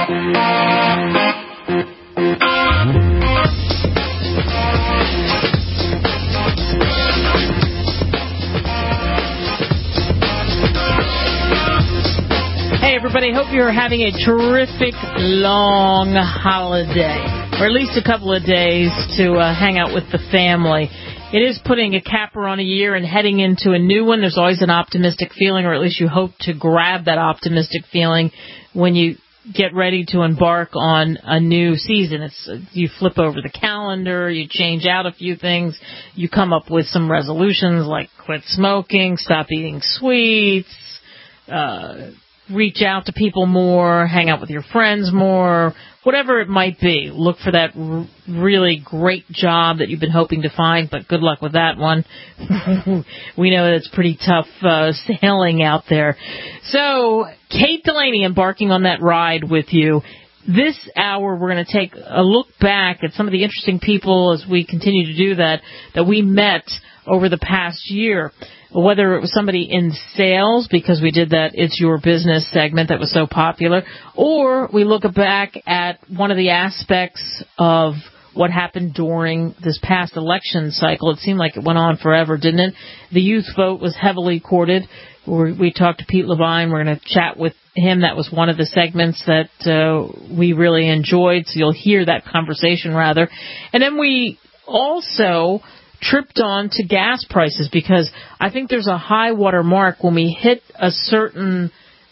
Hey, everybody. Hope you're having a terrific long holiday, or at least a couple of days to hang out with the family. It is putting a capper on a year and heading into a new one. There's always an optimistic feeling, or at least you hope to grab that optimistic feeling when you get ready to embark on a new season. You flip over the calendar, you change out a few things, you come up with some resolutions like quit smoking, stop eating sweets, reach out to people more, hang out with your friends more, whatever it might be. Look for that really great job that you've been hoping to find, but good luck with that one. We know that it's pretty tough sailing out there. So, Kate Delaney embarking on that ride with you. This hour, we're going to take a look back at some of the interesting people as we continue to do that we met over the past year. Whether it was somebody in sales, because we did that It's Your Business segment that was so popular, or we look back at one of the aspects of what happened during this past election cycle. It seemed like it went on forever, didn't it? The youth vote was heavily courted. We talked to Pete Levine. We're going to chat with him. That was one of the segments that we really enjoyed, so you'll hear that conversation, rather. And then we also tripped on to gas prices, because I think there's a high water mark when we hit a certain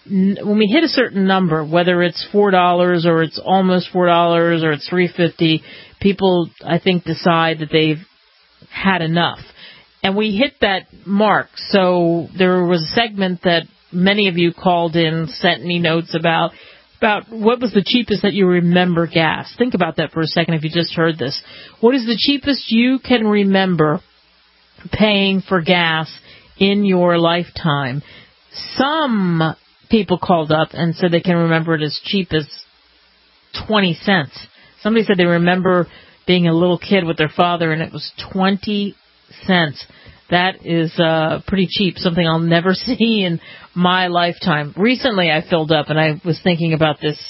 number, whether it's $4 or it's almost $4 or it's $3.50. People, I think, decide that they've had enough, and we hit that mark. So there was a segment that many of you called in, sent me notes about what was the cheapest that you remember gas. Think about that for a second if you just heard this. What is the cheapest you can remember paying for gas in your lifetime? Some people called up and said they can remember it as cheap as 20 cents. Somebody said they remember being a little kid with their father and it was 20 cents. That is pretty cheap, something I'll never see in my lifetime. Recently I filled up and I was thinking about this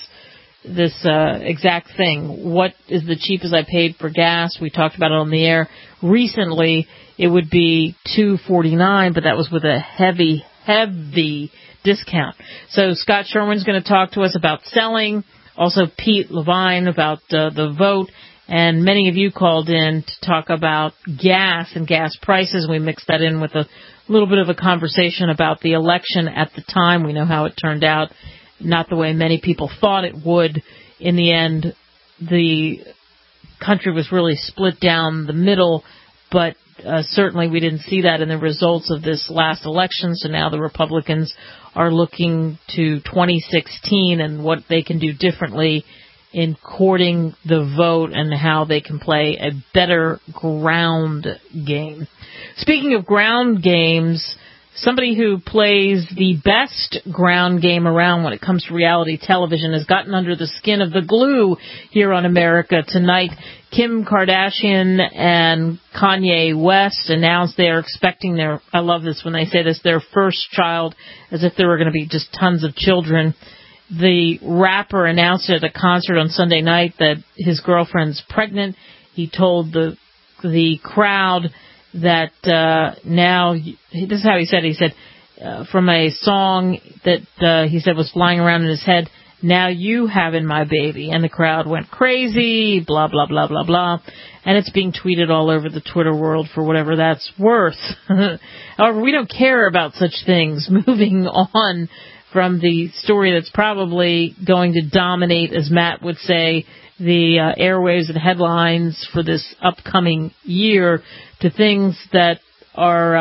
exact thing. What is the cheapest I paid for gas? We talked about it on the air. Recently it would be $2.49, but that was with a heavy discount. So Scott Sherwin's going to talk to us about selling. Also Pete Levine about the vote. And many of you called in to talk about gas and gas prices. We mixed that in with a little bit of a conversation about the election at the time. We know how it turned out, not the way many people thought it would. In the end, the country was really split down the middle, but certainly we didn't see that in the results of this last election. So now the Republicans are looking to 2016 and what they can do differently in courting the vote and how they can play a better ground game. Speaking of ground games, somebody who plays the best ground game around when it comes to reality television has gotten under the skin of the glue here on America Tonight. Kim Kardashian and Kanye West announced they are expecting I love this when they say this, their first child, as if there were going to be just tons of children. The rapper announced at a concert on Sunday night that his girlfriend's pregnant. He told the crowd that now, this is how he said, from a song that he said was flying around in his head, "Now you having my baby." And the crowd went crazy, blah, blah, blah, blah, blah. And it's being tweeted all over the Twitter world for whatever that's worth. However, we don't care about such things. Moving on from the story that's probably going to dominate, as Matt would say, the airwaves and headlines for this upcoming year, to things that are,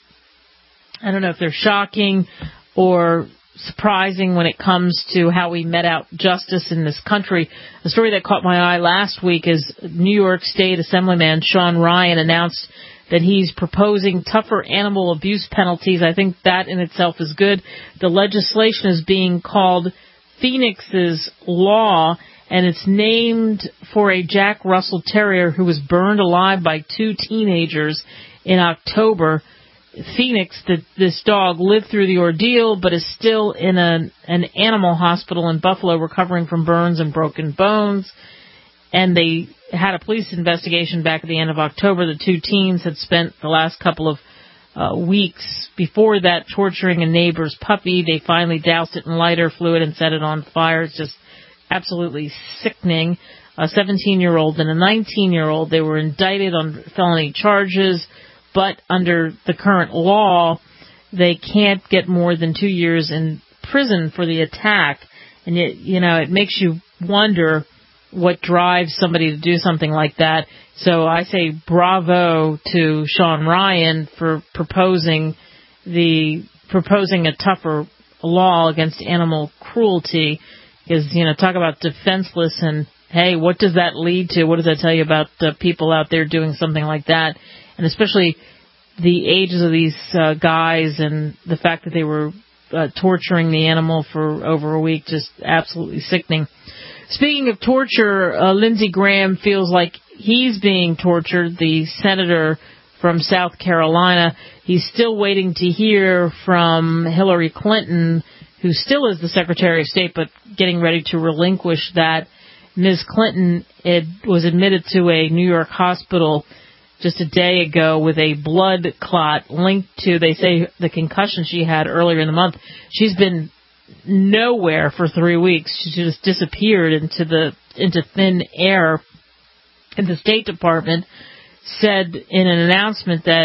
I don't know if they're shocking or surprising when it comes to how we met out justice in this country. The story that caught my eye last week is New York State Assemblyman Sean Ryan announced that he's proposing tougher animal abuse penalties. I think that in itself is good. The legislation is being called Phoenix's Law, and it's named for a Jack Russell Terrier who was burned alive by two teenagers in October. Phoenix, this dog lived through the ordeal, but is still in an animal hospital in Buffalo recovering from burns and broken bones. And they had a police investigation back at the end of October. The two teens had spent the last couple of weeks before that torturing a neighbor's puppy. They finally doused it in lighter fluid and set it on fire. It's just absolutely sickening. A 17-year-old and a 19-year-old, they were indicted on felony charges, but under the current law, they can't get more than 2 years in prison for the attack. And it makes you wonder what drives somebody to do something like that. So I say bravo to Sean Ryan for proposing a tougher law against animal cruelty, because, talk about defenseless, and hey, what does that lead to? What does that tell you about people out there doing something like that? And especially the ages of these guys and the fact that they were torturing the animal for over a week, just absolutely sickening. Speaking of torture, Lindsey Graham feels like he's being tortured, the senator from South Carolina. He's still waiting to hear from Hillary Clinton, who still is the Secretary of State, but getting ready to relinquish that. Ms. Clinton was admitted to a New York hospital just a day ago with a blood clot linked to, they say, the concussion she had earlier in the month. She's been nowhere for 3 weeks. She just disappeared into thin air. And the State Department said in an announcement that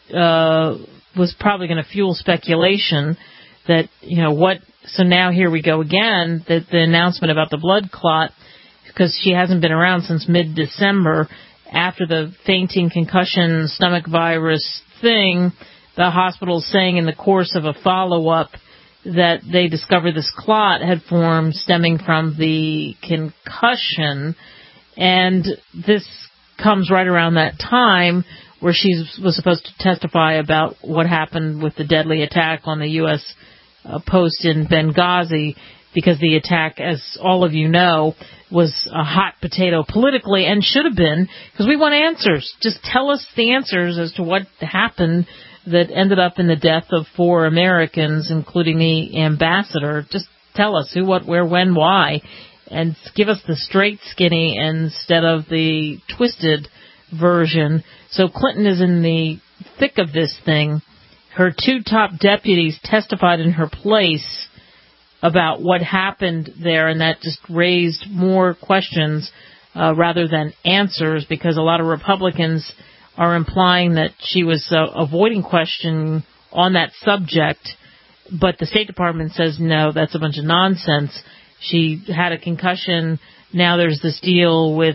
was probably going to fuel speculation that, so now here we go again, that the announcement about the blood clot, because she hasn't been around since mid-December after the fainting, concussion, stomach virus thing. The hospital's saying in the course of a follow-up that they discovered this clot had formed stemming from the concussion. And this comes right around that time where she was supposed to testify about what happened with the deadly attack on the U.S. post in Benghazi, because the attack, as all of you know, was a hot potato politically and should have been, because we want answers. Just tell us the answers as to what happened that ended up in the death of 4 Americans, including the ambassador. Just tell us who, what, where, when, why, and give us the straight, skinny instead of the twisted version. So Clinton is in the thick of this thing. Her 2 top deputies testified in her place about what happened there, and that just raised more questions rather than answers, because a lot of Republicans are implying that she was avoiding question on that subject, but the State Department says no, that's a bunch of nonsense. She had a concussion. Now there's this deal with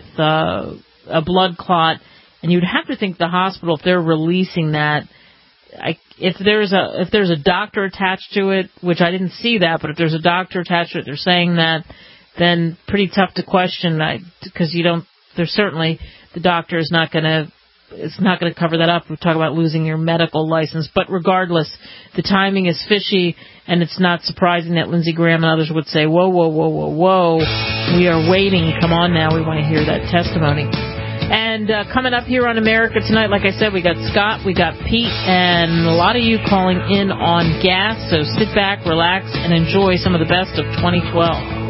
a blood clot, and you'd have to think the hospital, if they're releasing that, if there's a doctor attached to it, which I didn't see that, but if there's a doctor attached to it, they're saying that, then pretty tough to question, because there's certainly, the doctor is not going to cover that up. We talk about losing your medical license, but regardless, the timing is fishy, and it's not surprising that Lindsey Graham and others would say, whoa, whoa, whoa, whoa, whoa, we are waiting, come on now, we want to hear that testimony. And coming up here on America Tonight, like I said, we got Scott, we got Pete, and a lot of you calling in on gas. So sit back, relax, and enjoy some of the best of 2012.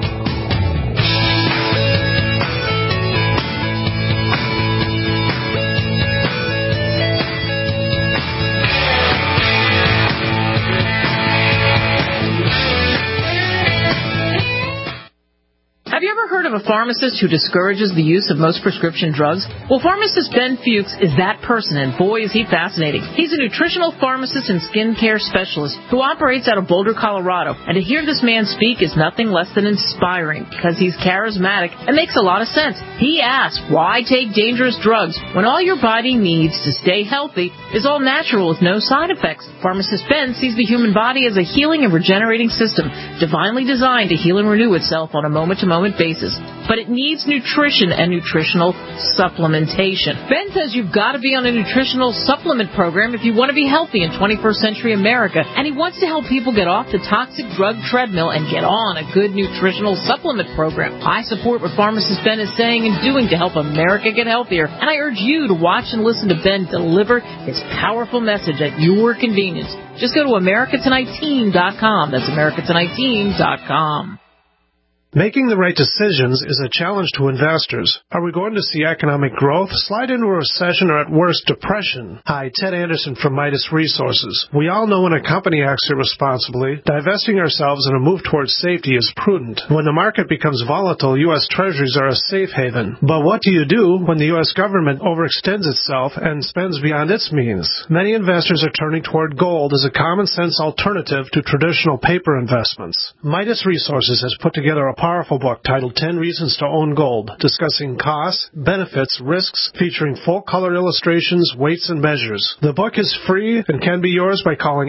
Heard of a pharmacist who discourages the use of most prescription drugs? Well, pharmacist Ben Fuchs is that person, and boy, is he fascinating. He's a nutritional pharmacist and skincare specialist who operates out of Boulder, Colorado. And to hear this man speak is nothing less than inspiring, because he's charismatic and makes a lot of sense. He asks, why take dangerous drugs when all your body needs to stay healthy is all natural with no side effects? Pharmacist Ben sees the human body as a healing and regenerating system, divinely designed to heal and renew itself on a moment-to-moment basis. cases. But it needs nutrition and nutritional supplementation. Ben says you've got to be on a nutritional supplement program if you want to be healthy in 21st century America. And he wants to help people get off the toxic drug treadmill and get on a good nutritional supplement program. I support what pharmacist Ben is saying and doing to help America get healthier. And I urge you to watch and listen to Ben deliver his powerful message at your convenience. Just go to AmericaTonightTeam.com. That's AmericaTonightTeam.com. Making the right decisions is a challenge to investors. Are we going to see economic growth, slide into a recession, or at worst, depression? Hi, Ted Anderson from Midas Resources. We all know when a company acts irresponsibly, divesting ourselves in a move towards safety is prudent. When the market becomes volatile, U.S. Treasuries are a safe haven. But what do you do when the U.S. government overextends itself and spends beyond its means? Many investors are turning toward gold as a common-sense alternative to traditional paper investments. Midas Resources has put together a powerful book titled 10 Reasons to Own Gold, discussing costs, benefits, risks, featuring full-color illustrations, weights, and measures. The book is free and can be yours by calling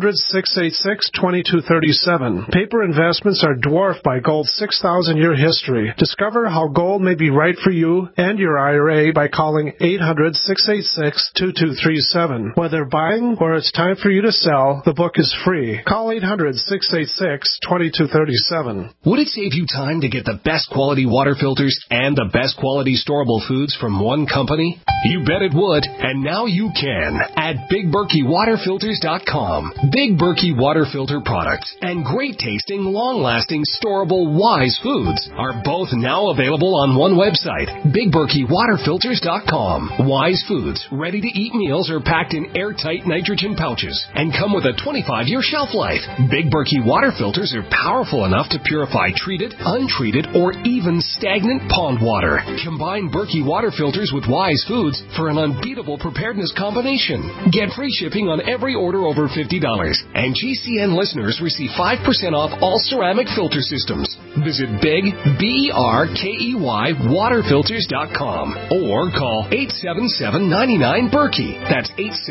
800-686-2237. Paper investments are dwarfed by gold's 6,000-year history. Discover how gold may be right for you and your IRA by calling 800-686-2237. Whether buying or it's time for you to sell, the book is free. Call 800-686-2237. Would it save you time to get the best quality water filters and the best quality storable foods from one company? You bet it would, and now you can at BigBerkeyWaterFilters.com. Big Berkey water filter products and great tasting, long-lasting, storable Wise foods are both now available on one website, BigBerkeyWaterFilters.com. Wise foods, ready-to-eat meals are packed in airtight nitrogen pouches and come with a 25-year shelf life. Big Berkey water filters are powerful enough to purify treated, untreated, or even stagnant pond water. Combine Berkey water filters with Wise foods for an unbeatable preparedness combination. Get free shipping on every order over $50. And GCN listeners receive 5% off all ceramic filter systems. Visit Big, BERKEY, waterfilters.com or call 877-99-BERKEY. That's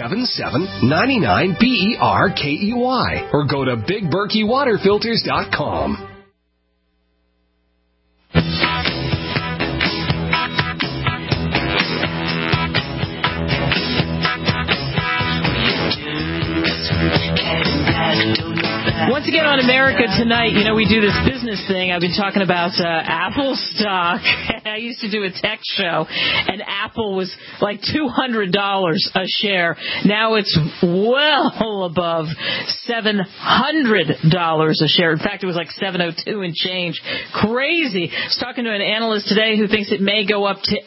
877-99-BERKEY. Or go to BigBerkeyWaterFilters.com. Once again on America Tonight, we do this business thing. I've been talking about Apple stock. I used to do a tech show, and Apple was like $200 a share. Now it's well above $700 a share. In fact, it was like $702 and change. Crazy. I was talking to an analyst today who thinks it may go up to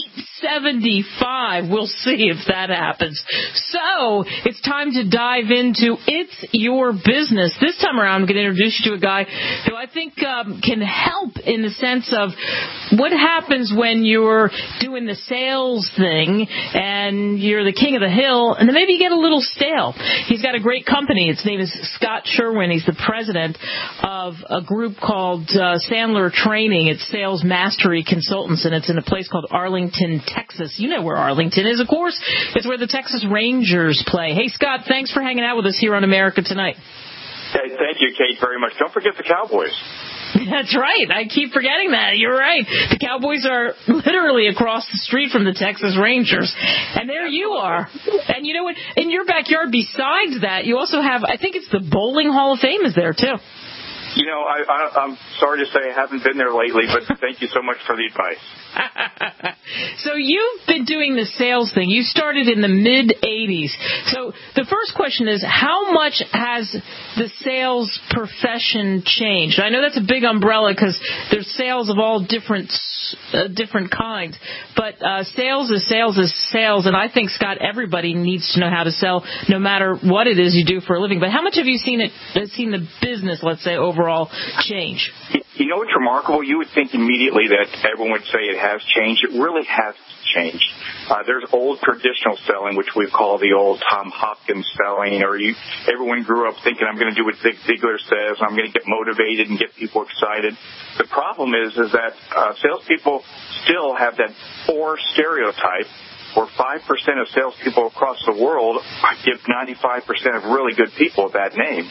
$875. We'll see if that happens. So it's time to dive into It's Your Business. This time around, I'm going to introduce you to a guy who I think can help in the sense of what happens when you're doing the sales thing and you're the king of the hill, and then maybe you get a little stale. He's got a great company. Its name is Scott Sherwin. He's the president of a group called Sandler Training. It's Sales Mastery Consultants, and it's in a place called Arlington, Texas. You know where Arlington is, of course. It's where the Texas Rangers play. Hey, Scott, thanks for hanging out with us here on America Tonight. Hey, thank you, Kate, very much. Don't forget the Cowboys. That's right. I keep forgetting that. You're right. The Cowboys are literally across the street from the Texas Rangers. And there you are. And you know what? In your backyard, besides that, you also have, I think it's the Bowling Hall of Fame is there, too. I'm sorry to say I haven't been there lately, but thank you so much for the advice. So you've been doing the sales thing. You started in the mid-'80s. So the first question is, how much has the sales profession changed? I know that's a big umbrella because there's sales of all different kinds. But sales is sales is sales, and I think, Scott, everybody needs to know how to sell no matter what it is you do for a living. But how much have you seen the business, let's say, overall change? You know what's remarkable? You would think immediately that everyone would say it has changed. It really has changed. There's old traditional selling, which we call the old Tom Hopkins selling, or everyone grew up thinking, I'm going to do what Zig Ziglar says, I'm going to get motivated and get people excited. The problem is that salespeople still have that poor stereotype where 5% of salespeople across the world give 95% of really good people that name.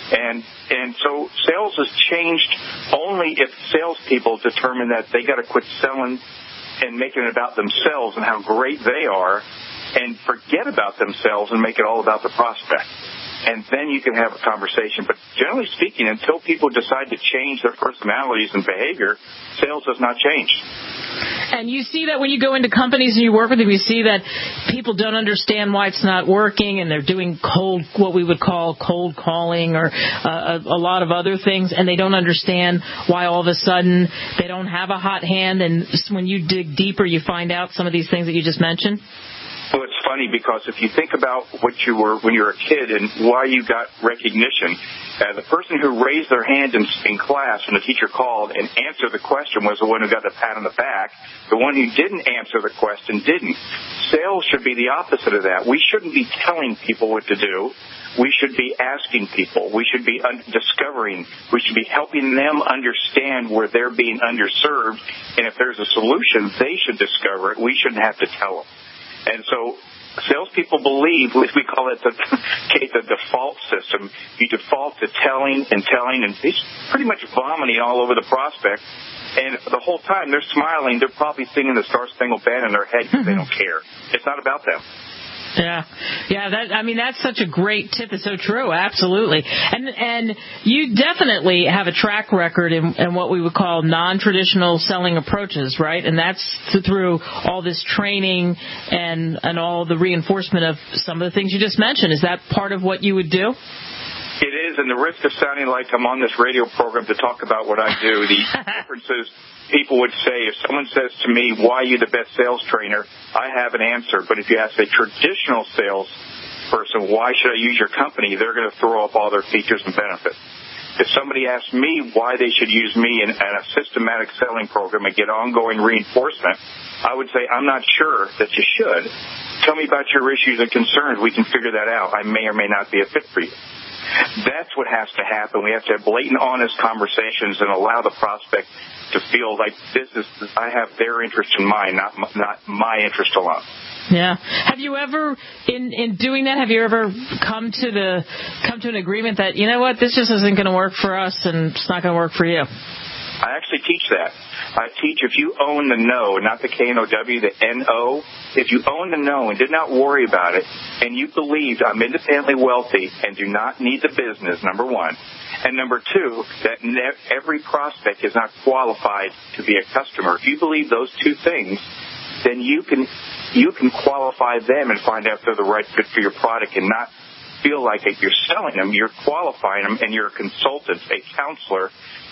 And so sales has changed only if salespeople determine that they got to quit selling and making it about themselves and how great they are, and forget about themselves and make it all about the prospect. And then you can have a conversation. But generally speaking, until people decide to change their personalities and behavior, sales does not change. And you see that when you go into companies and you work with them, you see that people don't understand why it's not working, and they're doing what we would call cold calling, or a lot of other things, and they don't understand why all of a sudden they don't have a hot hand. And when you dig deeper, you find out some of these things that you just mentioned. Well, it's funny because if you think about what you were when you were a kid and why you got recognition, the person who raised their hand in class when the teacher called and answered the question was the one who got the pat on the back. The one who didn't answer the question didn't. Sales should be the opposite of that. We shouldn't be telling people what to do. We should be asking people. We should be discovering. We should be helping them understand where they're being underserved. And if there's a solution, they should discover it. We shouldn't have to tell them. And so salespeople believe, we call it the default system. You default to telling and it's pretty much vomiting all over the prospect. And the whole time they're smiling, they're probably singing the Star Spangled Banner in their head because they don't care. It's not about them. Yeah. That's such a great tip. It's so true. Absolutely. And you definitely have a track record in what we would call non-traditional selling approaches, right? And that's through all this training and all the reinforcement of some of the things you just mentioned. Is that part of what you would do? It is, and the risk of sounding like I'm on this radio program to talk about what I do, the difference is people would say, if someone says to me, why are you the best sales trainer, I have an answer. But if you ask a traditional sales person, why should I use your company, they're going to throw up all their features and benefits. If somebody asks me why they should use me in a systematic selling program and get ongoing reinforcement, I would say, I'm not sure that you should. Tell me about your issues and concerns. We can figure that out. I may or may not be a fit for you. That's what has to happen. We have to have blatant, honest conversations and allow the prospect to feel like I have their interest in mind, not my interest alone. Yeah. Have you ever, in doing that, have you ever come to an agreement that, you know what, this just isn't going to work for us and it's not going to work for you? I actually teach that. I teach if you own the no, not the K-N-O-W, the N-O, if you own the no and did not worry about it, and you believed I'm independently wealthy and do not need the business, number one, and number two, that every prospect is not qualified to be a customer. If you believe those two things, then you can qualify them and find out if they're the right fit for your product and not feel like you're selling them. You're qualifying them, and you're a consultant, a counselor,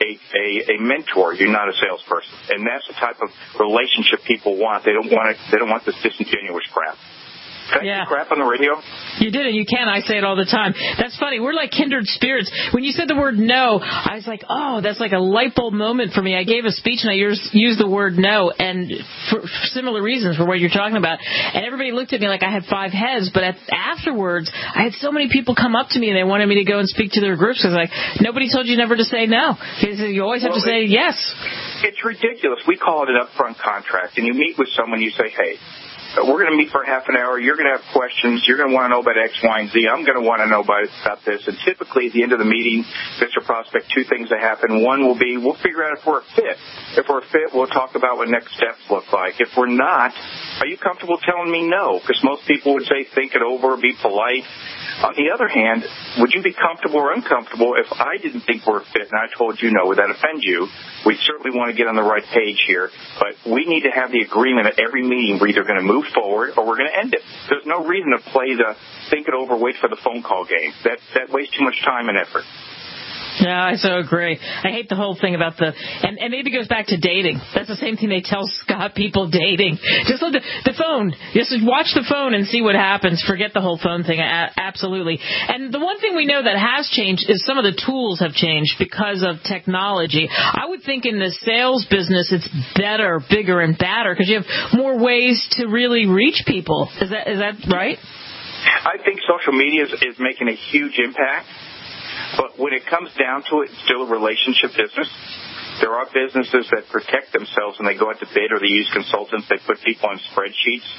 a mentor. You're not a salesperson, and that's the type of relationship people want. They don't want this disingenuous crap. Can I say crap on the radio? You did it. You can. I say it all the time. That's funny. We're like kindred spirits. When you said the word no, I was like, oh, that's like a light bulb moment for me. I gave a speech and I used the word no, and for similar reasons for what you're talking about. And everybody looked at me like I had 5 heads. But afterwards, I had so many people come up to me and they wanted me to go and speak to their groups. I was like, nobody told you never to say no. You always have to say yes. It's ridiculous. We call it an upfront contract. And you meet with someone, you say, hey, we're going to meet for half an hour. You're going to have questions. You're going to want to know about X, Y, and Z. I'm going to want to know about this. And typically at the end of the meeting, Mr. Prospect, 2 things that happen. One will be we'll figure out if we're a fit. If we're a fit, we'll talk about what next steps look like. If we're not, are you comfortable telling me no? Because most people would say think it over, be polite. On the other hand, would you be comfortable or uncomfortable if I didn't think we're a fit and I told you no? Would that offend you? We certainly want to get on the right page here, but we need to have the agreement at every meeting we're either going to move forward or we're going to end it. There's no reason to play the think it over, wait for the phone call game. That wastes too much time and effort. Yeah, I so agree. I hate the whole thing about and maybe it goes back to dating. That's the same thing they tell people dating. Just let the phone. Just watch the phone and see what happens. Forget the whole phone thing. Absolutely. And the one thing we know that has changed is some of the tools have changed because of technology. I would think in the sales business it's better, bigger, and badder because you have more ways to really reach people. Is that right? I think social media is making a huge impact. But when it comes down to it, it's still a relationship business. There are businesses that protect themselves when they go out to bid or they use consultants. They put people on spreadsheets.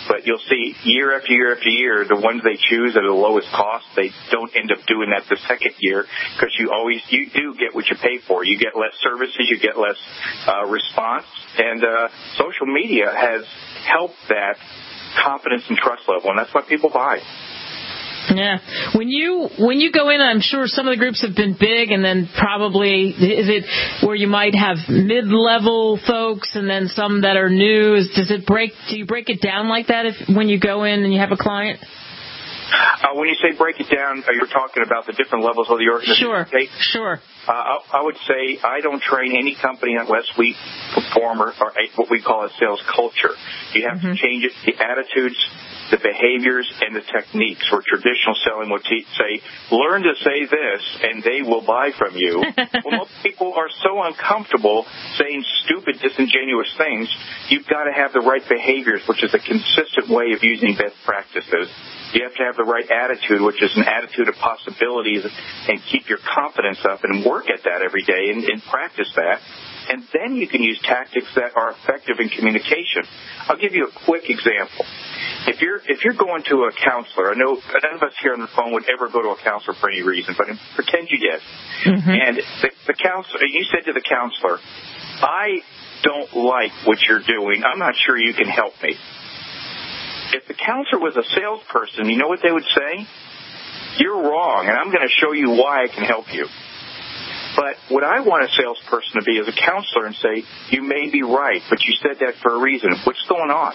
But you'll see year after year after year, the ones they choose at the lowest cost, they don't end up doing that the second year because you do get what you pay for. You get less services, you get less response, and social media has helped that confidence and trust level, and that's why people buy. Yeah. When you go in, I'm sure some of the groups have been big, and then probably is it where you might have mid-level folks and then some that are new? Do you break it down like that when you go in and you have a client? When you say break it down, you're talking about the different levels of the organization? Sure. I would say I don't train any company unless we perform or what we call a sales culture. You have to change it, the attitudes, the behaviors, and the techniques. Where traditional selling would say, learn to say this, and they will buy from you. Well, most people are so uncomfortable saying stupid, disingenuous things. You've got to have the right behaviors, which is a consistent way of using best practices. You have to have the right attitude, which is an attitude of possibilities, and keep your confidence up and work at that every day and practice that. And then you can use tactics that are effective in communication. I'll give you a quick example. If you're going to a counselor, I know none of us here on the phone would ever go to a counselor for any reason, but pretend you did. And the counselor, you said to the counselor, I don't like what you're doing. I'm not sure you can help me. If the counselor was a salesperson, you know what they would say? You're wrong, and I'm going to show you why I can help you. But what I want a salesperson to be is a counselor and say, you may be right, but you said that for a reason. What's going on?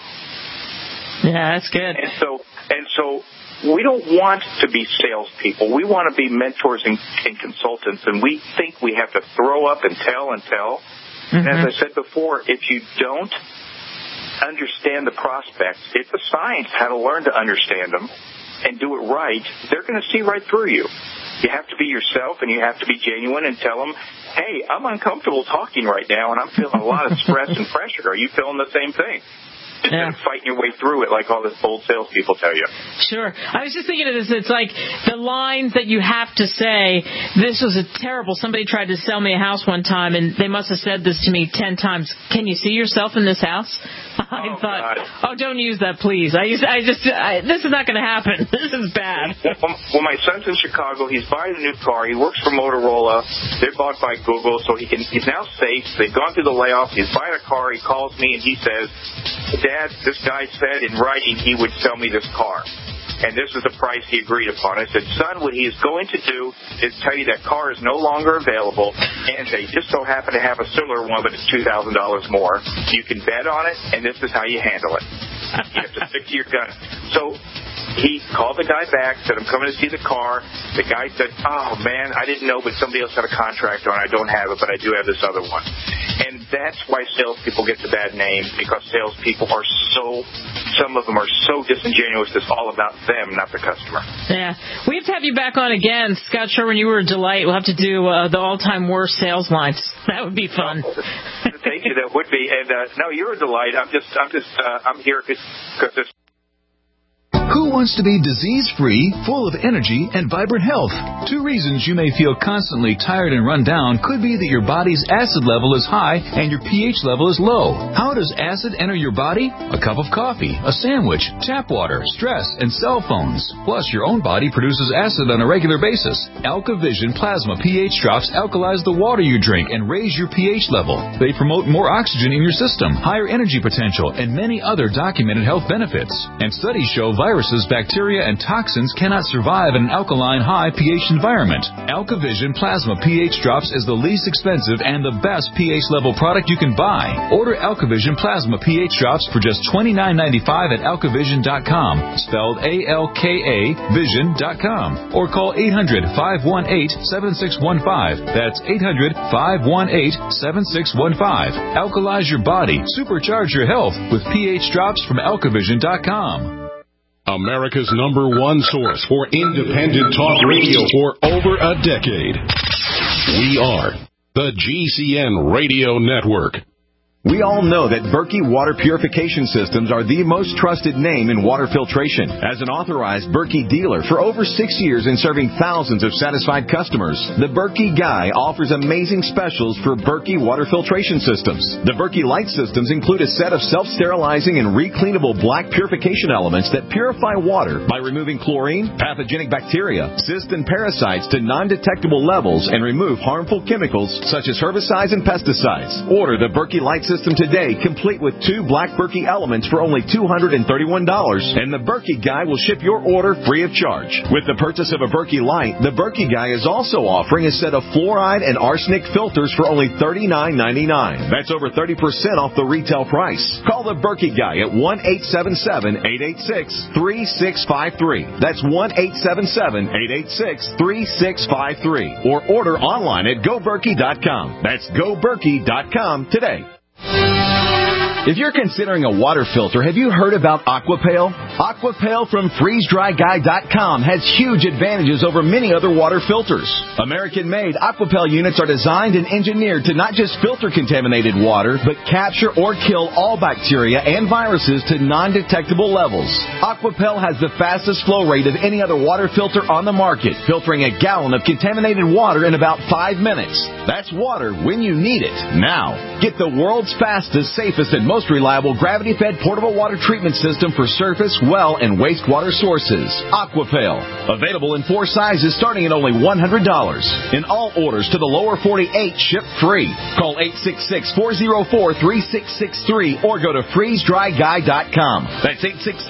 Yeah, that's good. And so we don't want to be salespeople. We want to be mentors and consultants, and we think we have to throw up and tell. And as I said before, if you don't understand the prospects, it's a science how to learn to understand them and do it right. They're going to see right through you. You have to be yourself, and you have to be genuine and tell them, hey, I'm uncomfortable talking right now, and I'm feeling a lot of stress and pressure. Are you feeling the same thing? Instead of fighting your way through it like all the old salespeople tell you. Sure. I was just thinking of this. It's like the lines that you have to say. This was somebody tried to sell me a house one time, and they must have said this to me 10 times. Can you see yourself in this house? I thought, God. Don't use that, please. This is not going to happen. This is bad. Well, my son's in Chicago. He's buying a new car. He works for Motorola. They're bought by Google, so he's now safe. They've gone through the layoff. He's buying a car. He calls me, and he says, Dad, this guy said in writing he would sell me this car, and this is the price he agreed upon. I said, son, what he is going to do is tell you that car is no longer available, and they just so happen to have a similar one, but it's $2,000 more. You can bet on it, and this is how you handle it. You have to stick to your gun. So he called the guy back, said, I'm coming to see the car. The guy said, oh, man, I didn't know, but somebody else had a contract on it. I don't have it, but I do have this other one. And that's why salespeople get the bad name, because salespeople are some of them are so disingenuous, it's all about them, not the customer. Yeah. We have to have you back on again. Scott Sherwin, you were a delight. We'll have to do the all-time worst sales lines. That would be fun. Thank you. That would be. And, no, you're a delight. I'm here because it's... Who wants to be disease-free, full of energy, and vibrant health? 2 reasons you may feel constantly tired and run down could be that your body's acid level is high and your pH level is low. How does acid enter your body? A cup of coffee, a sandwich, tap water, stress, and cell phones. Plus, your own body produces acid on a regular basis. AlkaVision Plasma pH drops alkalize the water you drink and raise your pH level. They promote more oxygen in your system, higher energy potential, and many other documented health benefits. And studies show viruses, bacteria, and toxins cannot survive in an alkaline high pH environment. AlkaVision Plasma pH Drops is the least expensive and the best pH level product you can buy. Order AlkaVision Plasma pH Drops for just $29.95 at alkavision.com, spelled ALKA vision.com, or call 800-518-7615. That's 800-518-7615. Alkalize your body, supercharge your health with pH Drops from alkavision.com. America's #1 source for independent talk radio for over a decade. We are the GCN Radio Network. We all know that Berkey Water Purification Systems are the most trusted name in water filtration. As an authorized Berkey dealer for over 6 years and serving thousands of satisfied customers, the Berkey Guy offers amazing specials for Berkey water filtration systems. The Berkey Light systems include a set of self-sterilizing and recleanable black purification elements that purify water by removing chlorine, pathogenic bacteria, cysts, and parasites to non-detectable levels and remove harmful chemicals such as herbicides and pesticides. Order the Berkey Light system today, complete with 2 black Berkey elements for only $231, and the Berkey Guy will ship your order free of charge. With the purchase of a Berkey Light, the Berkey Guy is also offering a set of fluoride and arsenic filters for only $39.99. That's over 30% off the retail price. Call the Berkey Guy at 1-877-886-3653. That's 1-877-886-3653. Or order online at GoBerkey.com. That's GoBerkey.com today. If you're considering a water filter, have you heard about Aquapail? Aquapail from FreezeDryGuy.com has huge advantages over many other water filters. American-made Aquapail units are designed and engineered to not just filter contaminated water, but capture or kill all bacteria and viruses to non-detectable levels. Aquapail has the fastest flow rate of any other water filter on the market, filtering a gallon of contaminated water in about 5 minutes. That's water when you need it. Now, get the world's fastest, safest, and most reliable gravity-fed portable water treatment system for surface, well, and wastewater sources. Aquapail. Available in 4 sizes starting at only $100. In all orders to the lower 48, ship free. Call 866-404-3663 or go to FreezeDryGuy.com. That's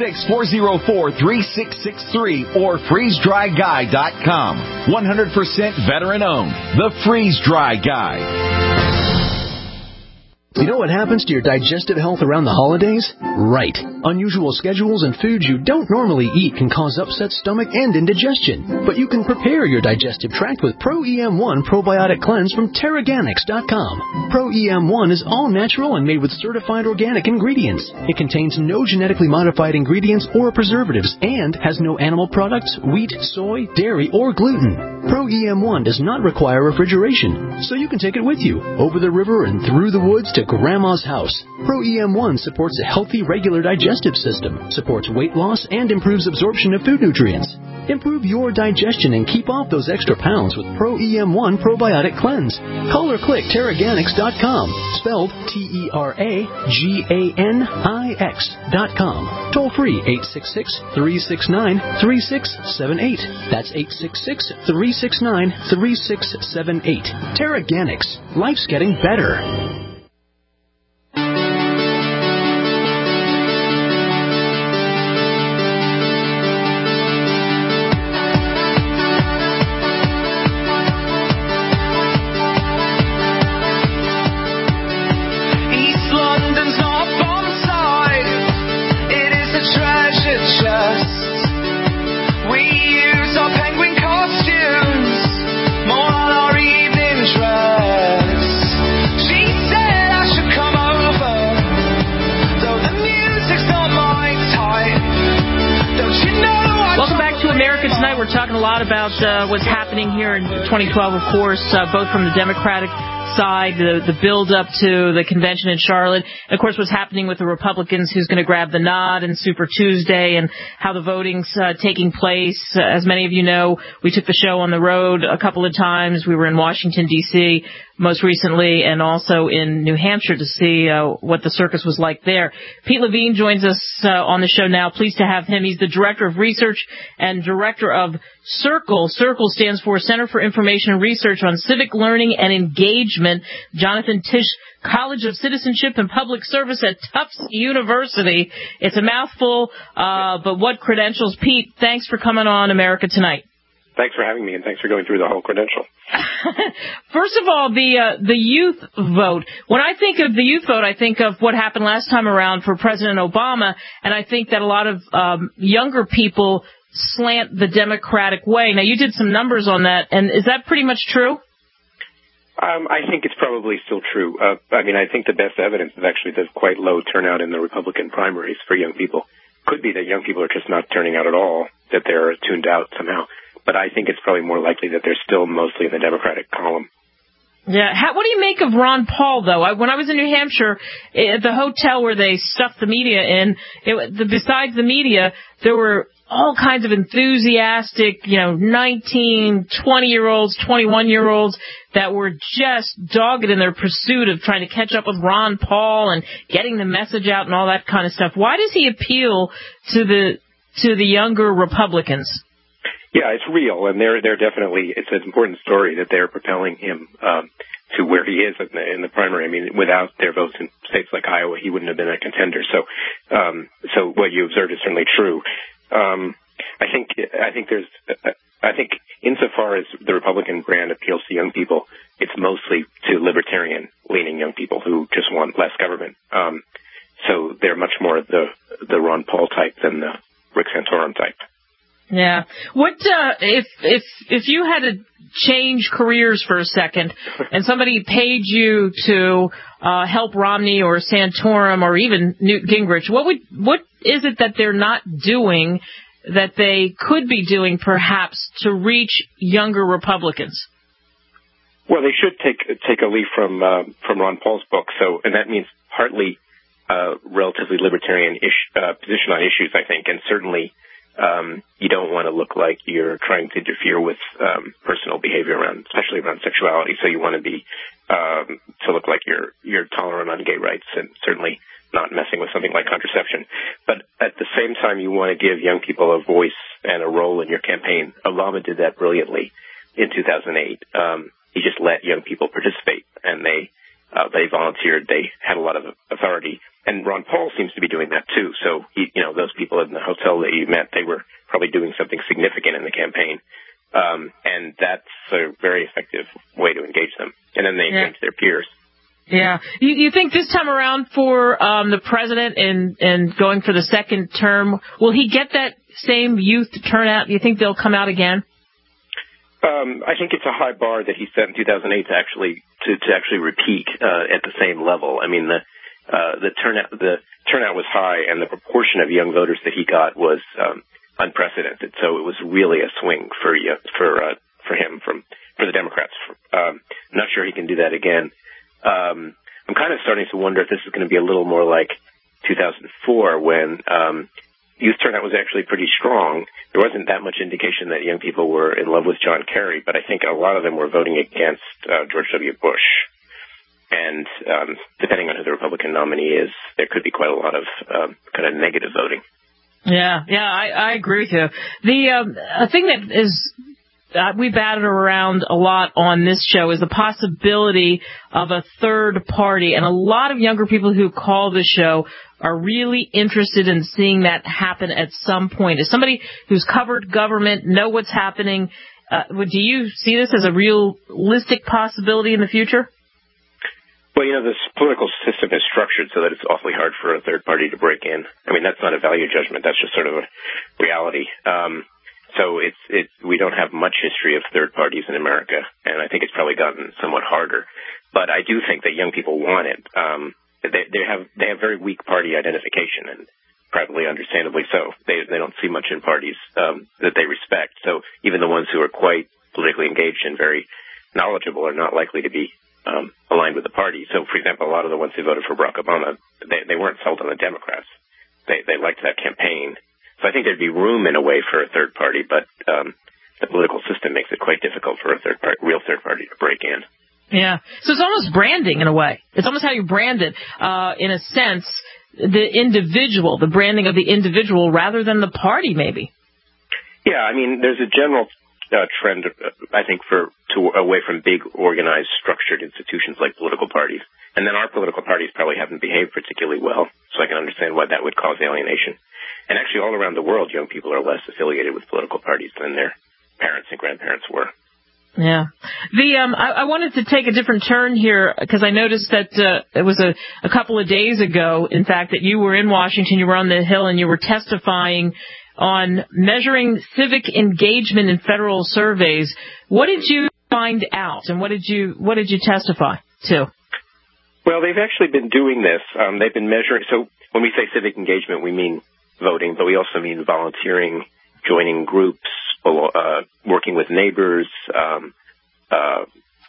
866-404-3663 or FreezeDryGuy.com. 100% veteran-owned. The Freeze Dry Guy. You know what happens to your digestive health around the holidays? Right. Unusual schedules and foods you don't normally eat can cause upset stomach and indigestion. But you can prepare your digestive tract with Pro-EM1 Probiotic Cleanse from Teraganix.com. Pro-EM1 is all natural and made with certified organic ingredients. It contains no genetically modified ingredients or preservatives and has no animal products, wheat, soy, dairy, or gluten. Pro-EM1 does not require refrigeration, so you can take it with you over the river and through the woods to Grandma's house. Pro-EM1 supports a healthy, regular digestive system, supports weight loss, and improves absorption of food nutrients. Improve your digestion and keep off those extra pounds with Pro-EM1 Probiotic Cleanse. Call or click Teraganix.com, spelled Teraganix.com. Toll free 866-369-3678. That's 866-369-3678. Teraganix. Life's getting better. We're talking a lot about what's happening here in 2012, of course, both from the Democratic side, the build-up to the convention in Charlotte, and, of course, what's happening with the Republicans, who's going to grab the nod in Super Tuesday, and how the voting's taking place. As many of you know, we took the show on the road a couple of times. We were in Washington, D.C., most recently, and also in New Hampshire to see what the circus was like there. Pete Levine joins us on the show now. Pleased to have him. He's the Director of Research and Director of CIRCLE. CIRCLE stands for Center for Information and Research on Civic Learning and Engagement. Jonathan Tisch College of Citizenship and Public Service at Tufts University. It's a mouthful, but what credentials. Pete, thanks for coming on America Tonight. Thanks for having me, and thanks for going through the whole credential. First of all, the youth vote. When I think of the youth vote, I think of what happened last time around for President Obama, and I think that a lot of younger people slant the Democratic way. Now, you did some numbers on that, and is that pretty much true? I think it's probably still true. I think the best evidence is actually the quite low turnout in the Republican primaries for young people. Could be that young people are just not turning out at all, that they're tuned out somehow. But I think it's probably more likely that they're still mostly in the Democratic column. Yeah. What do you make of Ron Paul, though? When I was in New Hampshire, at the hotel where they stuffed the media in, besides the media, there were all kinds of enthusiastic, 19, 20-year-olds, 21-year-olds that were just dogged in their pursuit of trying to catch up with Ron Paul and getting the message out and all that kind of stuff. Why does he appeal to the younger Republicans? Yeah, it's real, and they're definitely, it's an important story that they're propelling him to where he is in the primary. I mean, without their votes in states like Iowa, he wouldn't have been a contender. So what you observed is certainly true. I think insofar as the Republican brand appeals to young people, it's mostly to libertarian-leaning young people who just want less government. So they're much more the Ron Paul type than the Rick Santorum type. Yeah. What if you had to change careers for a second, and somebody paid you to help Romney or Santorum or even Newt Gingrich? What is it that they're not doing that they could be doing, perhaps, to reach younger Republicans? Well, they should take a leaf from Ron Paul's book. And that means partly relatively libertarian position on issues, I think, and certainly. You don't want to look like you're trying to interfere with personal behavior especially around sexuality. So you want to be to look like you're tolerant on gay rights and certainly not messing with something like contraception. But at the same time, you want to give young people a voice and a role in your campaign. Obama did that brilliantly in 2008. He just let young people participate, and they volunteered. They had a lot of authority. And Ron Paul seems to be doing that too. So, those people in the hotel that you met, they were probably doing something significant in the campaign. And that's a very effective way to engage them. And then they engage their peers. Yeah. You think this time around for the president and going for the second term, will he get that same youth turnout? Do you think they'll come out again? I think it's a high bar that he set in 2008 to actually repeat at the same level. I mean, the turnout was high, and the proportion of young voters that he got was unprecedented. So it was really a swing for him for the Democrats. I'm not sure he can do that again. I'm kind of starting to wonder if this is going to be a little more like 2004 when youth turnout was actually pretty strong. There wasn't that much indication that young people were in love with John Kerry, but I think a lot of them were voting against George W. Bush. And depending on who the Republican nominee is, there could be quite a lot of kind of negative voting. Yeah, I agree with you. The thing that is we batted around a lot on this show is the possibility of a third party, and a lot of younger people who call the show are really interested in seeing that happen at some point. As somebody who's covered government, know what's happening, do you see this as a realistic possibility in the future? Well, this political system is structured so that it's awfully hard for a third party to break in. I mean, that's not a value judgment. That's just sort of a reality. So we don't have much history of third parties in America, and I think it's probably gotten somewhat harder. But I do think that young people want it. They have very weak party identification, and probably understandably so. They don't see much in parties that they respect. So even the ones who are quite politically engaged and very knowledgeable are not likely to be aligned with the party. So, for example, a lot of the ones who voted for Barack Obama, they weren't sold on the Democrats. They liked that campaign. So I think there'd be room in a way for a third party, but the political system makes it quite difficult for a real third party to break in. Yeah. So it's almost branding in a way. It's almost how you brand it, in a sense, the branding of the individual rather than the party, maybe. Yeah, I mean, there's a general trend, I think, away from big, organized, structured institutions like political parties. And then our political parties probably haven't behaved particularly well, so I can understand why that would cause alienation. And actually, all around the world, young people are less affiliated with political parties than their parents and grandparents were. Yeah. I wanted to take a different turn here because I noticed that it was a couple of days ago, in fact, that you were in Washington, you were on the Hill, and you were testifying on measuring civic engagement in federal surveys. What did you find out, and what did you testify to? Well, they've actually been doing this. They've been measuring. So when we say civic engagement, we mean voting, but we also mean volunteering, joining groups, working with neighbors,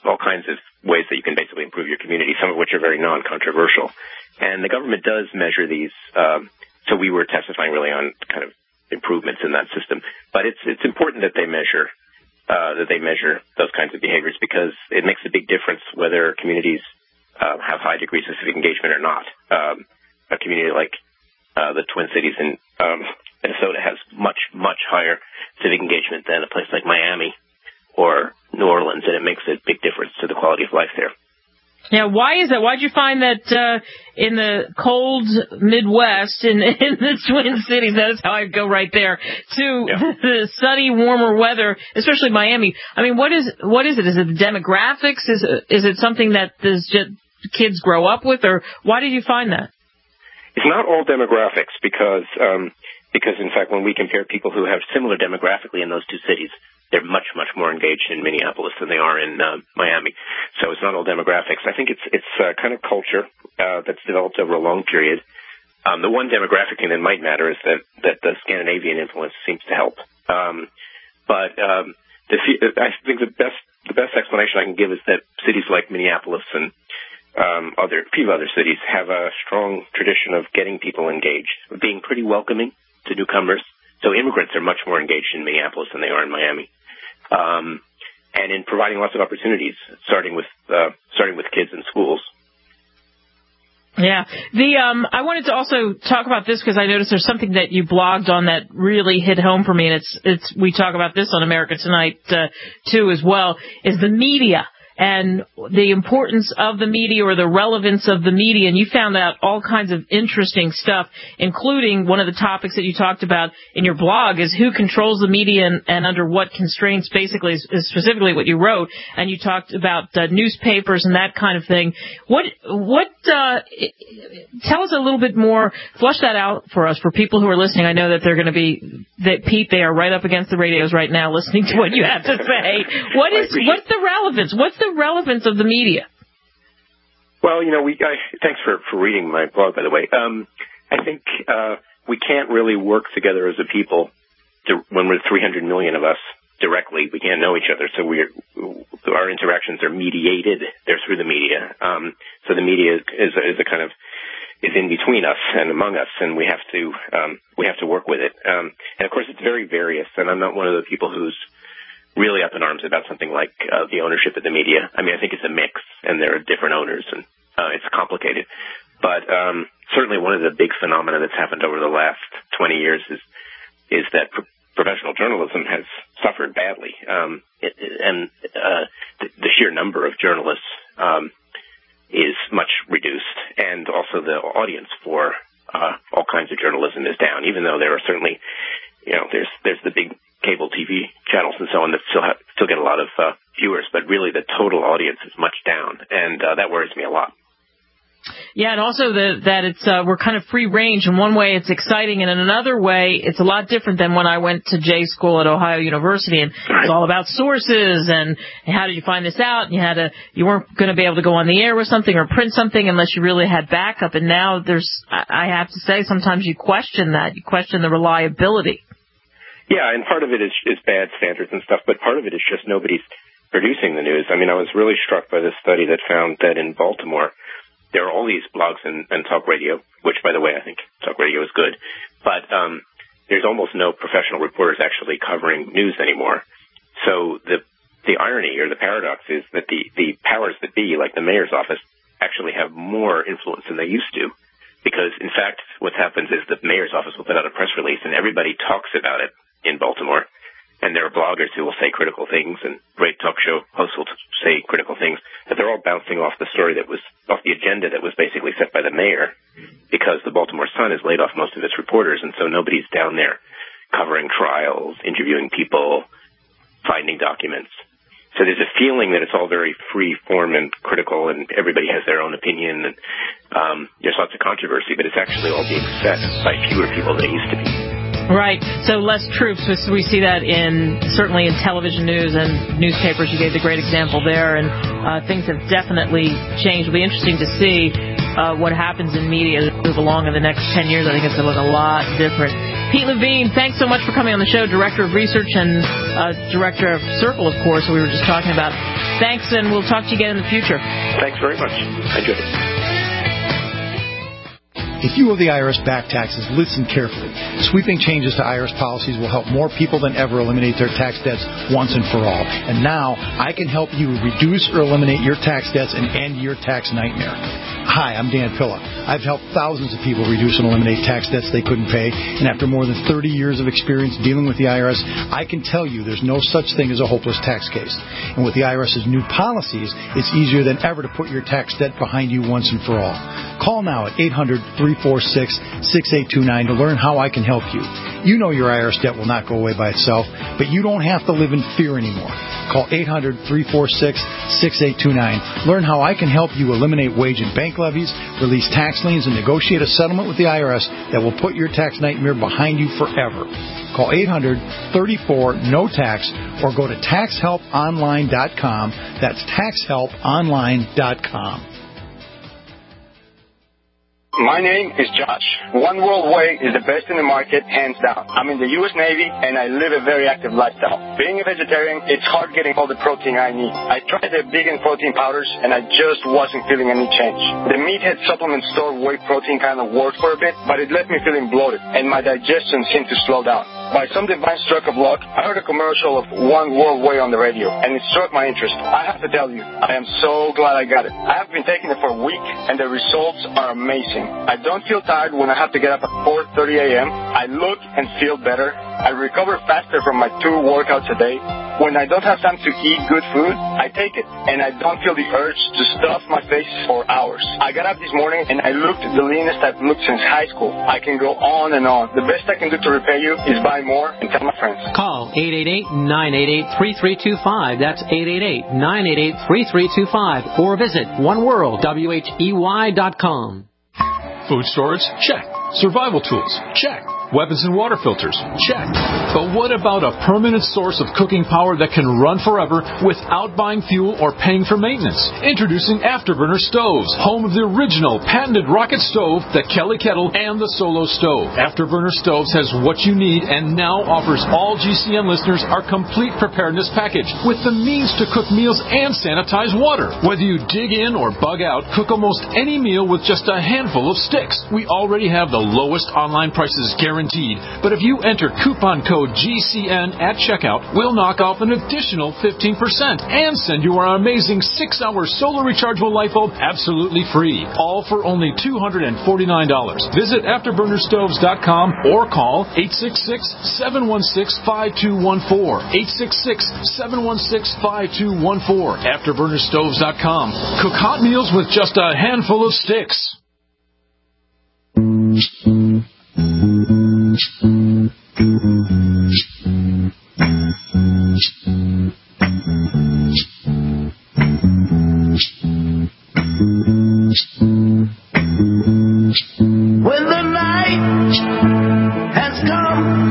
all kinds of ways that you can basically improve your community, some of which are very non-controversial. And the government does measure these. So we were testifying really on kind of improvements in that system. But it's important that they measure those kinds of behaviors, because it makes a big difference whether communities have high degrees of civic engagement or not. A community like the Twin Cities in Minnesota has much, much higher civic engagement than a place like Miami or New Orleans, and it makes a big difference to the quality of life there. Yeah, why is that? Why did you find that in the cold Midwest, in the Twin Cities, that is how I'd go right there, to the sunny, warmer weather, especially Miami? I mean, what is it? Is it the demographics? Is it something that kids grow up with, or why did you find that? It's not all demographics, because in fact, when we compare people who have similar demographically in those two cities, they're much, much more engaged in Minneapolis than they are in Miami. So it's not all demographics. I think it's kind of culture that's developed over a long period. The one demographic thing that might matter is that the Scandinavian influence seems to help. But I think the best explanation I can give is that cities like Minneapolis and a few other cities have a strong tradition of getting people engaged, being pretty welcoming to newcomers. So immigrants are much more engaged in Minneapolis than they are in Miami, and in providing lots of opportunities, starting with kids in schools. Yeah, I wanted to also talk about this because I noticed there's something that you blogged on that really hit home for me, and we talk about this on America Tonight too as well. Is the media and the importance of the media, or the relevance of the media. And you found out all kinds of interesting stuff, including one of the topics that you talked about in your blog is who controls the media and under what constraints, basically, is specifically what you wrote. And you talked about newspapers and that kind of thing. Tell us a little bit more, flush that out for us, for people who are listening. I know that they're going to be, Pete, they are right up against the radios right now listening to what you have to say. What's the relevance? What's the relevance of the media? Well, thanks for reading my blog, by the way. I think we can't really work together as a people when we're 300 million of us directly. We can't know each other, so our interactions are mediated. They're through the media. So the media is in between us and among us, and we have to work with it. And of course, it's very various. And I'm not one of the people who's really up in arms about something like the ownership of the media. I mean, I think it's a mix, and there are different owners, and it's complicated. But certainly, one of the big phenomena that's happened over the last 20 years is that professional journalism has suffered badly, and the sheer number of journalists is much reduced, and also the audience for all kinds of journalism is down. Even though there are certainly, there's the big cable TV channels and so on that still get a lot of viewers, but really the total audience is much down, and that worries me a lot. Yeah, and also that it's we're kind of free range. In one way, it's exciting, and in another way, it's a lot different than when I went to J school at Ohio University, and it's all about sources and how did you find this out, and you weren't going to be able to go on the air with something or print something unless you really had backup. And now I have to say, sometimes you question that. You question the reliability. Yeah, and part of it is bad standards and stuff, but part of it is just nobody's producing the news. I mean, I was really struck by this study that found that in Baltimore, there are all these blogs and talk radio, which, by the way, I think talk radio is good, but there's almost no professional reporters actually covering news anymore. So the irony or the paradox is that the powers that be, like the mayor's office, actually have more influence than they used to. Because, in fact, what happens is the mayor's office will put out a press release and everybody talks about it in Baltimore. And there are bloggers who will say critical things, and great talk show hosts will say critical things, but they're all bouncing off the story that was off the agenda that was basically set by the mayor, because the Baltimore Sun has laid off most of its reporters, and so nobody's down there covering trials, interviewing people, finding documents. So there's a feeling that it's all very free form and critical, and everybody has their own opinion, and there's lots of controversy, but it's actually all being set by fewer people than it used to be. Right. So less troops. We see that certainly in television news and newspapers. You gave the great example there, and things have definitely changed. It'll be interesting to see what happens in media as we move along in the next 10 years. I think it's going to look a lot different. Pete Levine, thanks so much for coming on the show, Director of Research and Director of Circle, of course, we were just talking about. Thanks, and we'll talk to you again in the future. Thanks very much. I enjoyed it. If you owe the IRS back taxes, listen carefully. Sweeping changes to IRS policies will help more people than ever eliminate their tax debts once and for all. And now, I can help you reduce or eliminate your tax debts and end your tax nightmare. Hi, I'm Dan Pilla. I've helped thousands of people reduce and eliminate tax debts they couldn't pay, and after more than 30 years of experience dealing with the IRS, I can tell you there's no such thing as a hopeless tax case. And with the IRS's new policies, it's easier than ever to put your tax debt behind you once and for all. Call now at 800-346-6829 to learn how I can help you. You know your IRS debt will not go away by itself, but you don't have to live in fear anymore. Call 800-346-6829. Learn how I can help you eliminate wage and bank levies, release tax liens, and negotiate a settlement with the IRS that will put your tax nightmare behind you forever. Call 800-34-NO-TAX or go to taxhelponline.com. That's taxhelponline.com. My name is Josh. One World Way is the best in the market, hands down. I'm in the U.S. Navy, and I live a very active lifestyle. Being a vegetarian, it's hard getting all the protein I need. I tried the vegan protein powders, and I just wasn't feeling any change. The Meathead supplement store whey protein kind of worked for a bit, but it left me feeling bloated, and my digestion seemed to slow down. By some divine stroke of luck, I heard a commercial of One World Way on the radio, and it struck my interest. I have to tell you, I am so glad I got it. I have been taking it for a week, and the results are amazing. I don't feel tired when I have to get up at 4:30 a.m. I look and feel better. I recover faster from my 2 workouts a day. When I don't have time to eat good food, I take it, and I don't feel the urge to stuff my face for hours. I got up this morning, and I looked the leanest I've looked since high school. I can go on and on. The best I can do to repay you is buy more and tell my friends. Call 888-988-3325. That's 888-988-3325. Or visit oneworldwhey.com. Food storage? Check. Survival tools? Check. Weapons and water filters? Check. But what about a permanent source of cooking power that can run forever without buying fuel or paying for maintenance? Introducing Afterburner Stoves, home of the original patented rocket stove, the Kelly Kettle, and the Solo Stove. Afterburner Stoves has what you need and now offers all GCN listeners our complete preparedness package with the means to cook meals and sanitize water. Whether you dig in or bug out, cook almost any meal with just a handful of sticks. We already have the lowest online prices guaranteed, but if you enter coupon code GCN at checkout, we'll knock off an additional 15% and send you our amazing 6-hour solar rechargeable light bulb absolutely free, all for only $249. Visit AfterburnerStoves.com or call 866-716-5214. 866-716-5214. AfterburnerStoves.com. Cook hot meals with just a handful of sticks. When the night has come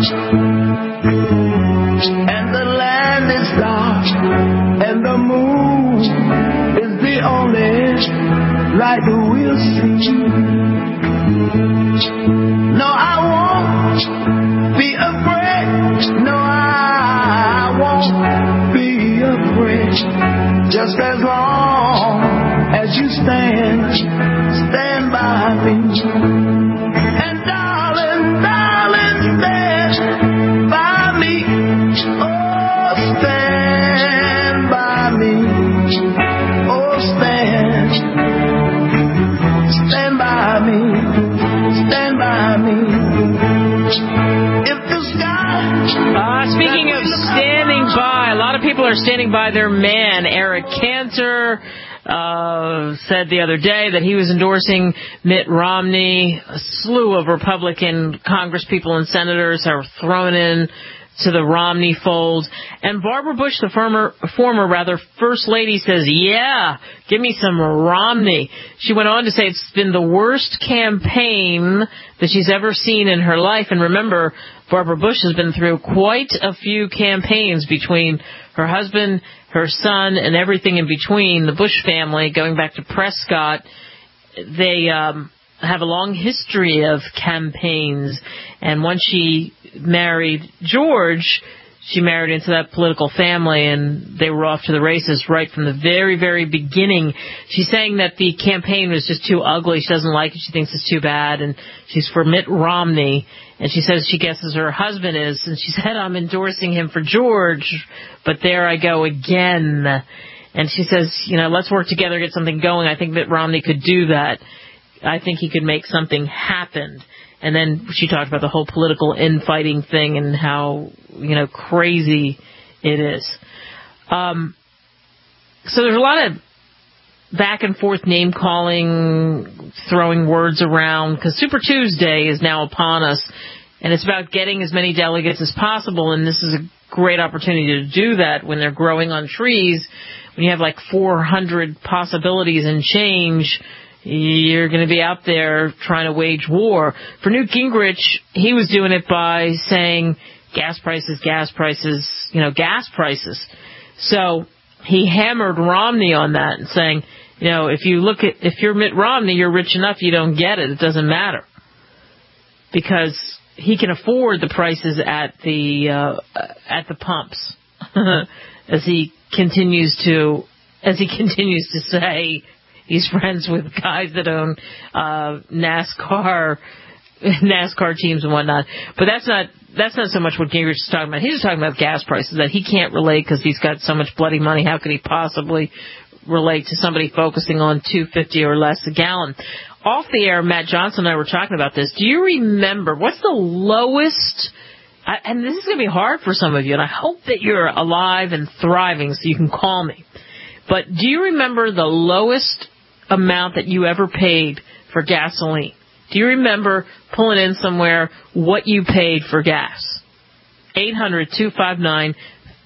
and the land is dark and the moon is the only light we'll see, no, I won't be afraid. No, I won't be afraid. Just as long as you stand by me. And darling, stand by me. Oh, stand by me. Oh, stand by me. Stand by me. If the sky. Speaking of standing by, a lot of people are standing by their man, Eric Cantor. Said the other day that he was endorsing Mitt Romney. A slew of Republican congresspeople and senators are thrown in to the Romney fold. And Barbara Bush, the former First Lady, says, yeah, give me some Romney. She went on to say it's been the worst campaign that she's ever seen in her life. And remember, Barbara Bush has been through quite a few campaigns between her husband, her son, and everything in between. The Bush family, going back to Prescott, they have a long history of campaigns. And once she married George, she married into that political family, and they were off to the races right from the very, very beginning. She's saying that the campaign was just too ugly. She doesn't like it. She thinks it's too bad, and she's for Mitt Romney. And she says she guesses her husband is, and she said, I'm endorsing him for George, but there I go again. And she says, let's work together, get something going. I think Mitt Romney could do that. I think he could make something happen. And then she talked about the whole political infighting thing and how, crazy it is. So there's a lot of back and forth name calling, throwing words around, because Super Tuesday is now upon us, and it's about getting as many delegates as possible, and this is a great opportunity to do that when they're growing on trees. When you have like 400 possibilities and change, you're going to be out there trying to wage war. For Newt Gingrich, he was doing it by saying gas prices. So he hammered Romney on that and saying, if you're Mitt Romney, you're rich enough, you don't get it. It doesn't matter. Because he can afford the prices at the pumps. as he continues to say he's friends with guys that own NASCAR teams and whatnot. But that's not so much what Gingrich is talking about. He's just talking about gas prices, that he can't relate because he's got so much bloody money. How could he possibly relate to somebody focusing on $2.50 or less a gallon? Off the air, Matt Johnson and I were talking about this. Do you remember, what's the lowest, and this is going to be hard for some of you, and I hope that you're alive and thriving so you can call me. But do you remember the lowest amount that you ever paid for gasoline? Do you remember pulling in somewhere what you paid for gas? 800-259-5791.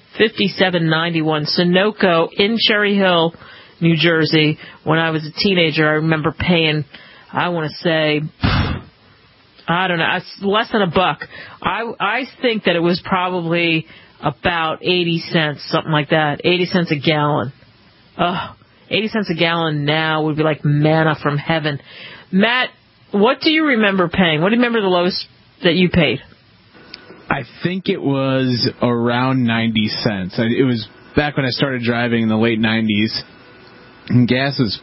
Sunoco in Cherry Hill, New Jersey. When I was a teenager, I remember paying, I want to say, I don't know, less than $1. I think that it was probably about 80 cents, something like that. 80 cents a gallon. 80 cents a gallon now would be like manna from heaven. Matt, what do you remember paying? What do you remember the lowest that you paid? I think it was around 90 cents. It was back when I started driving in the late 90s. And gas was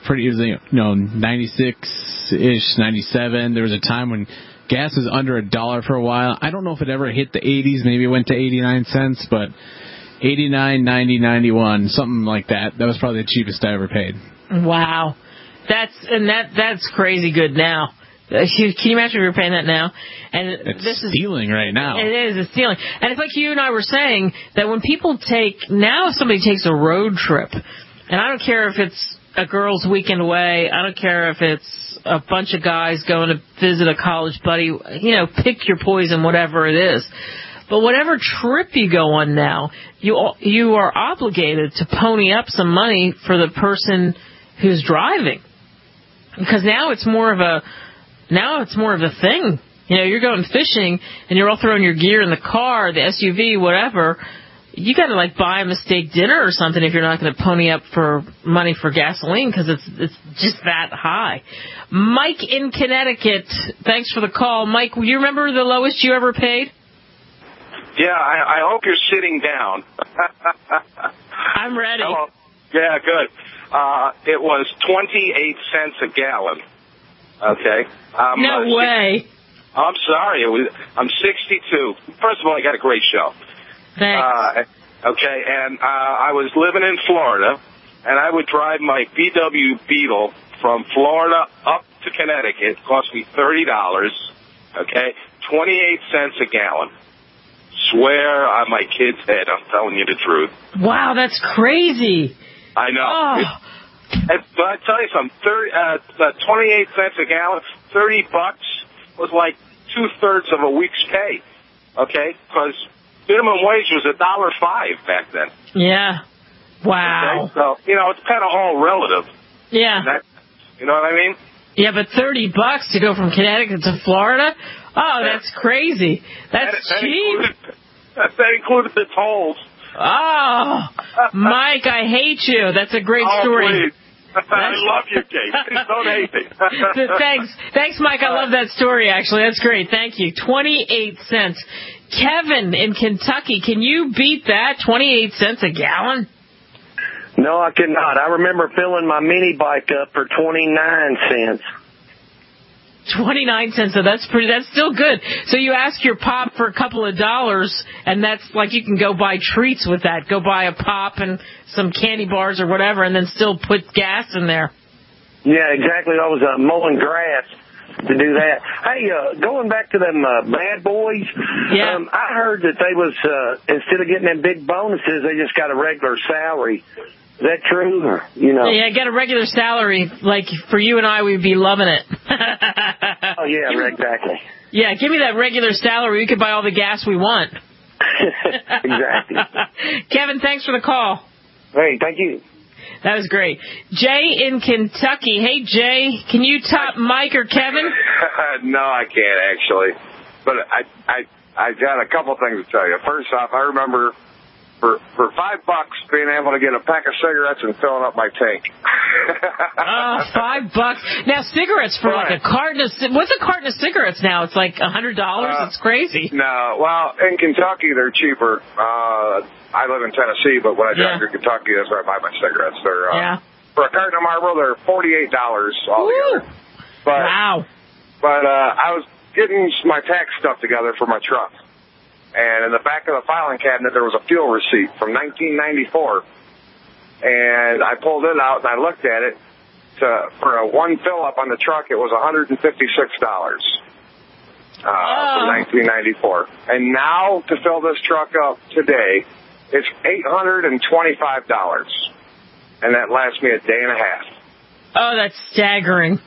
96-ish, 97. There was a time when gas was under $1 for a while. I don't know if it ever hit the 80s. Maybe it went to 89 cents, but 89, 90, 91, something like that. That was probably the cheapest I ever paid. Wow. That's crazy good now. Can you imagine if you were paying that now? And it's stealing right now. It is. It's stealing. And it's like you and I were saying that when people now if somebody takes a road trip, and I don't care if it's a girl's weekend away, I don't care if it's a bunch of guys going to visit a college buddy, pick your poison, whatever it is. But whatever trip you go on now, you are obligated to pony up some money for the person who's driving. Because now it's more of a thing. You're going fishing and you're all throwing your gear in the car, the SUV, whatever. You got to buy them a steak dinner or something if you're not going to pony up for money for gasoline, because it's just that high. Mike in Connecticut, thanks for the call. Mike, you remember the lowest you ever paid? Yeah, I hope you're sitting down. I'm ready. Hello. Yeah, good. It was 28 cents a gallon. Okay. No way. I'm sorry. I'm 62. First of all, I got a great show. Thanks. Okay, and I was living in Florida, and I would drive my VW Beetle from Florida up to Connecticut. It cost me $30. Okay, 28 cents a gallon. Swear on my kid's head, I'm telling you the truth. Wow, that's crazy. I know. Oh. But I tell you something, 28 cents a gallon, $30 was like 2/3 of a week's pay. Okay, because minimum wage was $1.05 back then. Yeah. Wow. Okay? So it's kind of all relative. Yeah. You know what I mean? Yeah, but $30 to go from Connecticut to Florida? Oh, that's crazy. That's cheap. That included the tolls. Oh, Mike, I hate you. That's a great story. Please. I love you, Kate. Don't hate me. Thanks, Mike. I love that story, actually. That's great. Thank you. 28 cents. Kevin in Kentucky, can you beat that? 28 cents a gallon? No, I cannot. I remember filling my mini bike up for 29 cents. 29 cents, so that's still good. So you ask your pop for a couple of dollars, and that's like you can go buy treats with that. Go buy a pop and some candy bars or whatever, and then still put gas in there. Yeah, exactly. I was mowing grass to do that. Hey, going back to them bad boys, I heard that they was, instead of getting them big bonuses, they just got a regular salary. Is that true? Or, Yeah, get a regular salary. Like, for you and I, we'd be loving it. Oh, yeah, exactly. Yeah, give me that regular salary. We could buy all the gas we want. Exactly. Kevin, thanks for the call. Hey, thank you. That was great. Jay in Kentucky. Hey, Jay, can you top Mike or Kevin? No, I can't, actually. But I got a couple things to tell you. First off, I remember for $5 being able to get a pack of cigarettes and filling up my tank. $5. Now, cigarettes for like a carton of... What's a carton of cigarettes now? It's like $100? It's crazy. No, well, in Kentucky, they're cheaper. I live in Tennessee, but when I drive to Kentucky, that's where I buy my cigarettes. They're for a carton of Marlboro, they're $48 altogether. Wow. But I was getting my tax stuff together for my truck. And in the back of the filing cabinet, there was a fuel receipt from 1994. And I pulled it out and I looked at it. For a one fill-up on the truck, it was $156 from 1994. And now to fill this truck up today, it's $825. And that lasts me a day and a half. Oh, that's staggering.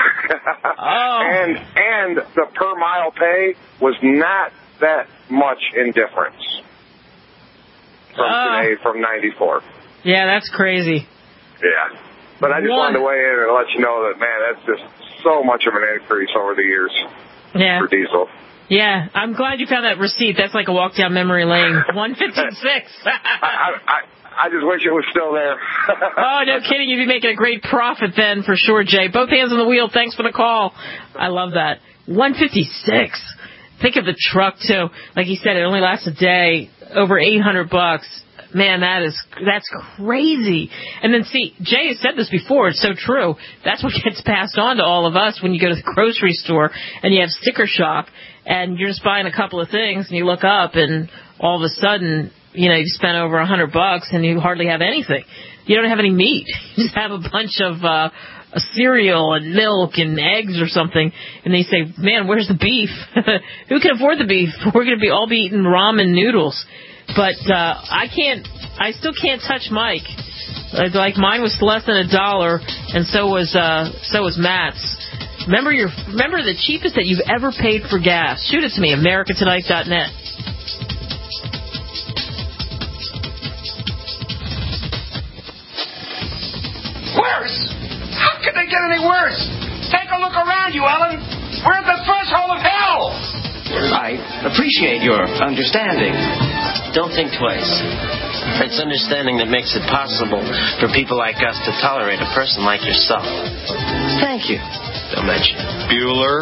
And the per mile pay was not that much in difference from today, from 94. Yeah, that's crazy. Yeah. But I just wanted to weigh in and let you know that, man, that's just so much of an increase over the years for diesel. Yeah, I'm glad you found that receipt. That's like a walk down memory lane. 156. I just wish it was still there. Oh, no kidding. You'd be making a great profit then, for sure, Jay. Both hands on the wheel. Thanks for the call. I love that. 156. Think of the truck, too. Like he said, it only lasts a day. Over $800. Man, that's crazy. And then, see, Jay has said this before. It's so true. That's what gets passed on to all of us when you go to the grocery store and you have sticker shock and you're just buying a couple of things and you look up and all of a sudden, you've spent over $100 and you hardly have anything. You don't have any meat. You just have a bunch of a cereal and milk and eggs or something, and they say, man, where's the beef? Who can afford the beef? We're going to be all eating ramen noodles. But I still can't touch Mike. Like mine was less than $1, and so was Matt's. Remember the cheapest that you've ever paid for gas. Shoot it to me, americatonight.net. Worse? How could they get any worse? Take a look around you, Ellen. We're at the threshold of hell. I appreciate your understanding. Don't think twice. It's understanding that makes it possible for people like us to tolerate a person like yourself. Thank you. Don't mention. Bueller.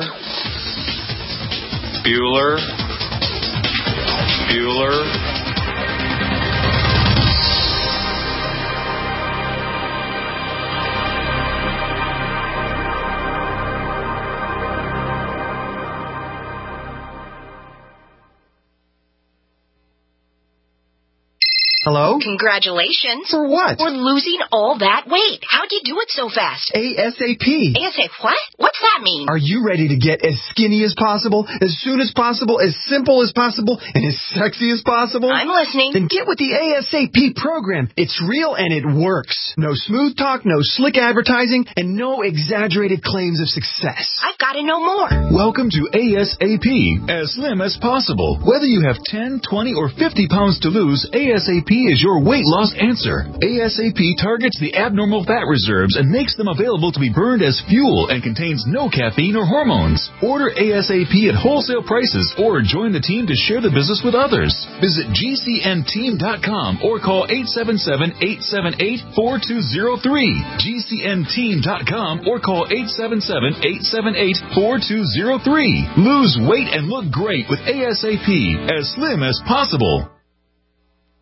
Hello? Congratulations. For what? For losing all that weight. How'd you do it so fast? ASAP. ASAP what? What's that mean? Are you ready to get as skinny as possible, as soon as possible, as simple as possible, and as sexy as possible? I'm listening. Then get with the ASAP program. It's real and it works. No smooth talk, no slick advertising, and no exaggerated claims of success. I've got to know more. Welcome to ASAP, as slim as possible. Whether you have 10, 20, or 50 pounds to lose, ASAP is your weight loss answer. ASAP targets the abnormal fat reserves and makes them available to be burned as fuel and contains no caffeine or hormones. Order ASAP at wholesale prices or join the team to share the business with others. Visit GCNteam.com or call 877-878-4203. GCNteam.com or call 877-878-4203. Lose weight and look great with ASAP, as slim as possible.